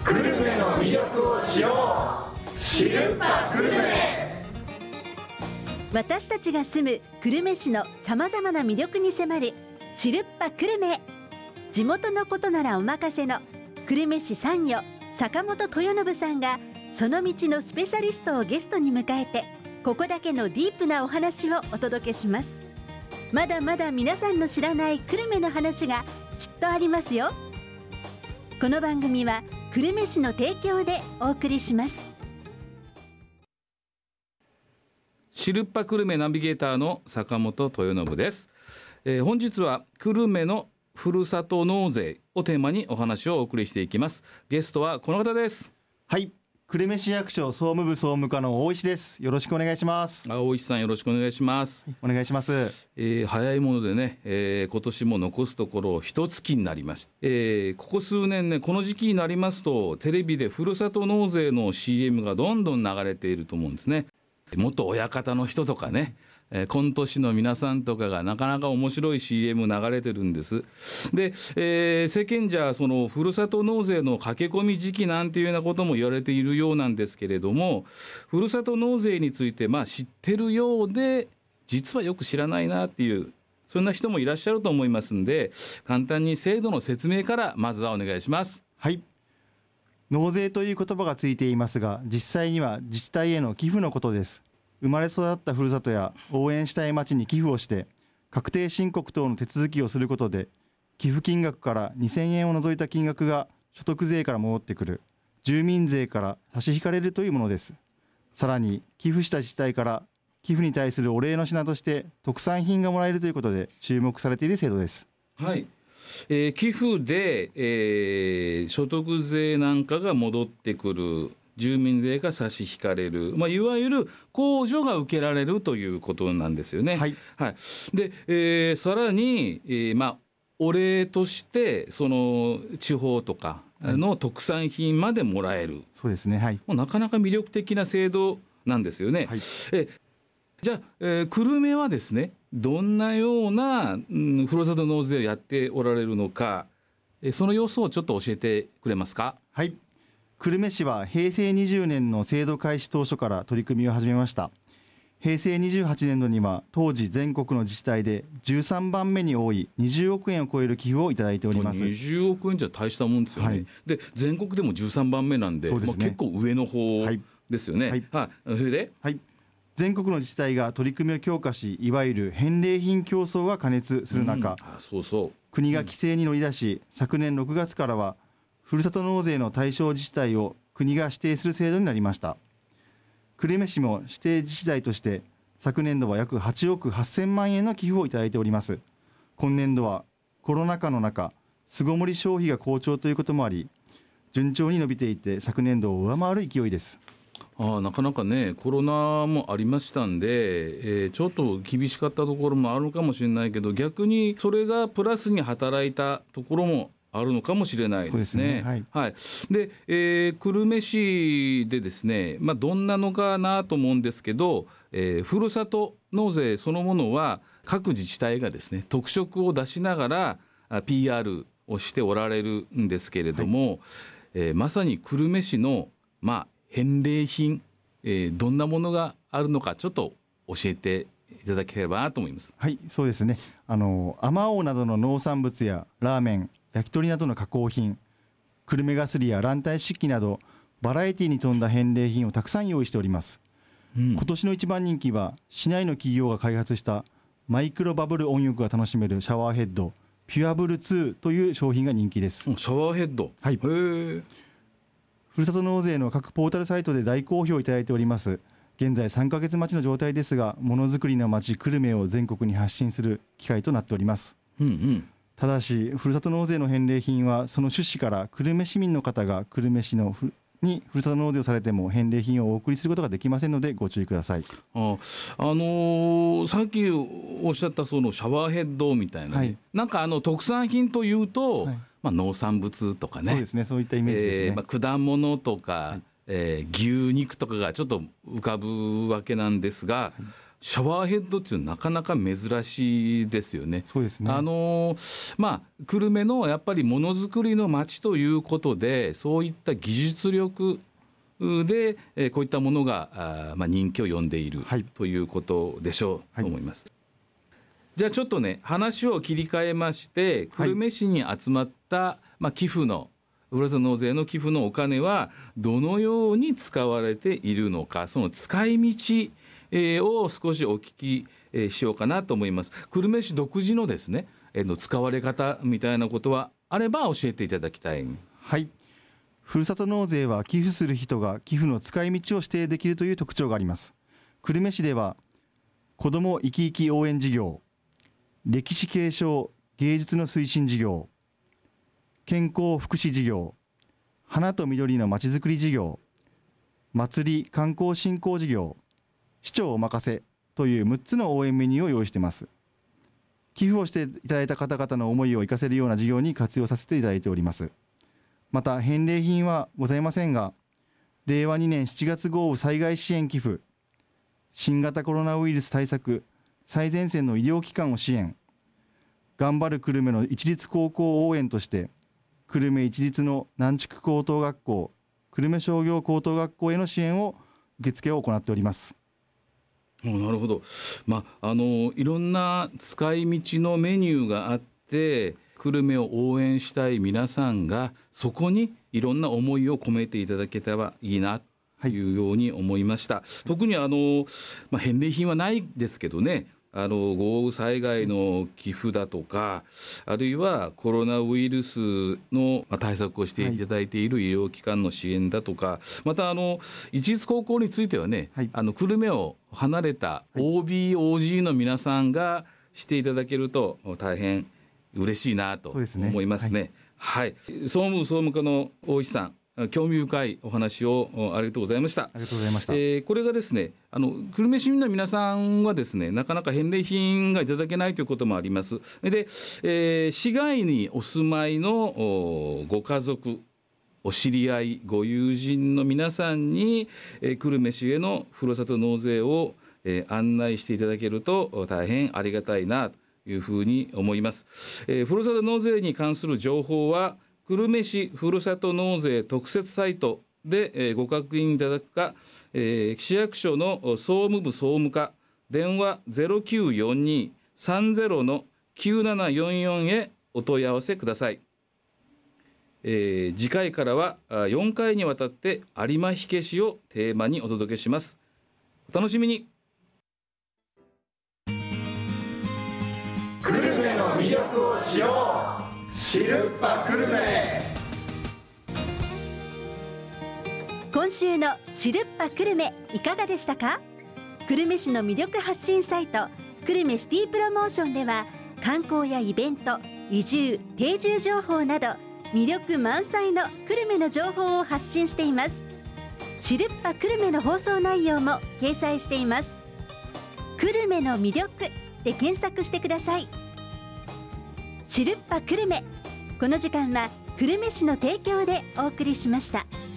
久留米の魅力を知ろう、知るぱ久留米。 私たちが住む久留米市のさまざまな魅力に迫る知るっぱ久留米。地元のことならお任せの久留米市参与坂本豊信さんがその道のスペシャリストをゲストに迎えて、ここだけのディープなお話をお届けします。まだまだ皆さんの知らない久留米の話がきっとありますよ。この番組は久留米市の提供でお送りします。 知るっぱ久留米ナビゲーターの坂本豊信です。本日は久留米のふるさと納税をテーマにお話をお送りしていきます。ゲストはこの方です。 はい、久留米市役所総務部総務課の大石です。よろしくお願いします。 大石さん、よろしくお願いします。 お願いします。 早いものでね、今年も残すところ一月になりました。ここ数年ね、この時期になりますとテレビでふるさと納税の CM がどんどん流れていると思うんですね。元親方の人とかね、コント師の皆さんとかがなかなか面白い CM 流れてるんです。で、世間じゃそのふるさと納税の駆け込み時期なんていうようなことも言われているようなんですけれども、ふるさと納税について知ってるようで実はよく知らないなっていう、そんな人もいらっしゃると思いますんで、簡単に制度の説明からまずはお願いします。 はい、納税という言葉がついていますが、実際には自治体への寄付のことです。生まれ育ったふるさとや応援したい町に寄付をして確定申告等の手続きをすることで、寄付金額から2000円を除いた金額が所得税から戻ってくる、住民税から差し引かれるというものです。さらに寄付した自治体から寄付に対するお礼の品として特産品がもらえるということで注目されている制度です。 はい、寄付で、所得税なんかが戻ってくる、住民税が差し引かれる、いわゆる控除が受けられるということなんですよね。 はい、 はい、で、さらに、お礼としてその地方とかの特産品までもらえる、 そうですね。はい、 もうなかなか魅力的な制度なんですよね。 はい、 じゃあ、久留米はですね、どんなような、ふるさと納税をやっておられるのか、その様子をちょっと教えてくれますか。 はい、久留米市は平成20年の制度開始当初から取り組みを始めました。平成28年度には当時全国の自治体で13番目に多い20億円を超える寄付をいただいております。 20億円じゃ大したもんですよね。はい、で全国でも13番目なんで、結構上の方ですよね。はいはい、それで、 はい、全国の自治体が取り組みを強化し、いわゆる返礼品競争が過熱する中、国が規制に乗り出し、昨年6月からはふるさと納税の対象自治体を国が指定する制度になりました。久留米市も指定自治体として昨年度は約8億8000万円の寄付をいただいております。今年度はコロナ禍の中、巣ごもり消費が好調ということもあり、順調に伸びていて昨年度を上回る勢いです。 なかなかね、コロナもありましたんで、ちょっと厳しかったところもあるかもしれないけど、逆にそれがプラスに働いたところもあるのかもしれないですね。はいはい、で、久留米市でですね、どんなのかなと思うんですけど、ふるさと納税そのものは各自治体がですね、特色を出しながら PR をしておられるんですけれども、まさに久留米市の返礼品、どんなものがあるのかちょっと教えていただければなと思います。 はい、そうですね。あまおうなどの農産物やラーメン、焼き鳥などの加工品、久留米がすりや卵体漆器などバラエティに富んだ返礼品をたくさん用意しております。今年の一番人気は市内の企業が開発したマイクロバブル温浴が楽しめるシャワーヘッドピュアブル2という商品が人気です。 シャワーヘッド、 はい、ふるさと納税の各ポータルサイトで大好評いただいております。現在3ヶ月待ちの状態ですが、ものづくりの町久留米を全国に発信する機会となっております。ただしふるさと納税の返礼品はその趣旨から久留米市民の方が久留米市にふるさと納税をされても返礼品をお送りすることができませんのでご注意ください。 さっきおっしゃったそのシャワーヘッドみたいな、なんか特産品というと、農産物とかね、 そうですね、そういったイメージですね。 果物とか、牛肉とかがちょっと浮かぶわけなんですが、 シャワーヘッドっていうのはなかなか珍しいですよね。 そうですね。 久留米のやっぱりものづくりの町ということで、そういった技術力でこういったものが人気を呼んでいる、はい、ということでしょうと思います、はい。じゃあちょっとね話を切り替えまして、久留米市に集まった、寄付のふるさと納税の寄付のお金はどのように使われているのか、その使い道を少しお聞きしようかなと思います。久留米市独自のですね使われ方みたいなことはあれば教えていただきたい。 はい、ふるさと納税は寄付する人が寄付の使い道を指定できるという特徴があります。久留米市では子ども生き生き応援事業、歴史継承芸術の推進事業、健康福祉事業、花と緑のまちづくり事業、祭り観光振興事業、市長お任せという6つの応援メニューを用意しています。寄付をしていただいた方々の思いを生かせるような事業に活用させていただいております。また返礼品はございませんが、令和2年7月豪雨災害支援寄付、新型コロナウイルス対策最前線の医療機関を支援、頑張る久留米の一律高校応援として久留米一律の南筑高等学校、久留米商業高等学校への支援を受付を行っております。 なるほど、いろんな使い道のメニューがあって、久留米を応援したい皆さんがそこにいろんな思いを込めていただけたらいいなというように思いました、はい、特に返礼品はないですけどね、豪雨災害の寄付だとか、あるいはコロナウイルスの対策をしていただいている医療機関の支援だとか、また一律高校についてはね、久留米を離れた OB、OG の皆さんがしていただけると大変嬉しいなと思いますね。はい、総務課の大石さん、興味深いお話をありがとうございました。 ありがとうございました。 これがですね、久留米市民の皆さんはですね、なかなか返礼品がいただけないということもあります。で、市外にお住まいのご家族、お知り合い、ご友人の皆さんに、久留米市へのふるさと納税を、案内していただけると大変ありがたいなというふうに思います。ふるさと納税に関する情報は久留米市ふるさと納税特設サイトでご確認いただくか、市役所の総務部総務課、電話 0942-30-9744 へお問い合わせください。次回からは4回にわたって有馬火消しをテーマにお届けします。お楽しみに。 久留米の魅力を知ろう、知るっぱ久留米。 今週の知るっぱ久留米いかがでしたか？久留米市の魅力発信サイト久留米シティプロモーションでは、観光やイベント、移住、定住情報など魅力満載の久留米の情報を発信しています。知るっぱ久留米の放送内容も掲載しています。久留米の魅力で検索してください。知るっぱ久留米、この時間は久留米市の提供でお送りしました。